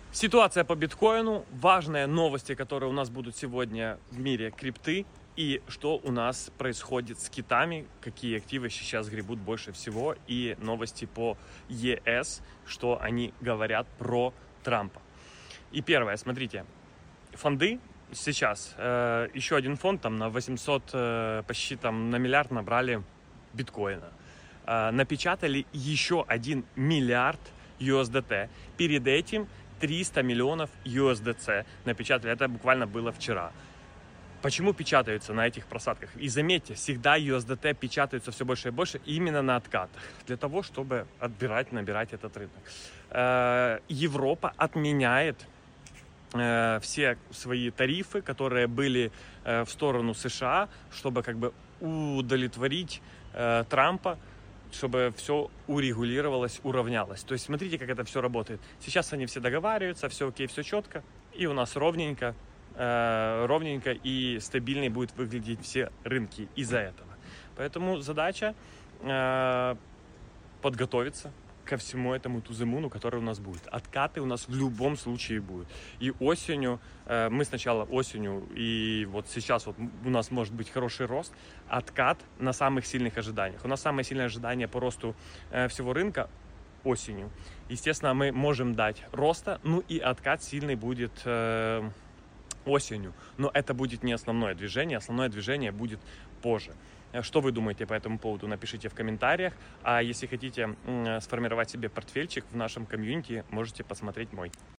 Ситуация по биткоину, важные новости, которые у нас будут сегодня в мире крипты, и что у нас происходит с китами, какие активы сейчас гребут больше всего, и новости по ЕС, что они говорят про Трампа. И первое, смотрите, фонды сейчас, еще один фонд там на 800, почти там на миллиард набрали биткоина. Напечатали еще 1 миллиард USDT. Перед этим 300 миллионов USDC напечатали. Это буквально было вчера. Почему печатаются на этих просадках? И заметьте, всегда USDT печатаются все больше и больше именно на откатах. Для того, чтобы набирать этот рынок. Европа отменяет все свои тарифы, которые были в сторону США, чтобы как бы удовлетворить Трампа, чтобы все урегулировалось, уравнялось. То есть смотрите, как это все работает. Сейчас они все договариваются, все окей, все четко, и у нас ровненько и стабильнее будут выглядеть все рынки из-за этого. Поэтому задача подготовиться ко всему этому туземуну, который у нас будет. Откаты у нас в любом случае будут. И осенью, мы сначала осенью, и вот сейчас вот у нас может быть хороший рост, откат на самых сильных ожиданиях. У нас самое сильное ожидание по росту всего рынка осенью. Естественно, мы можем дать роста, ну и откат сильный будет осенью. Но это будет не основное движение будет позже. Что вы думаете по этому поводу, напишите в комментариях. А если хотите сформировать себе портфельчик в нашем комьюнити, можете посмотреть мой.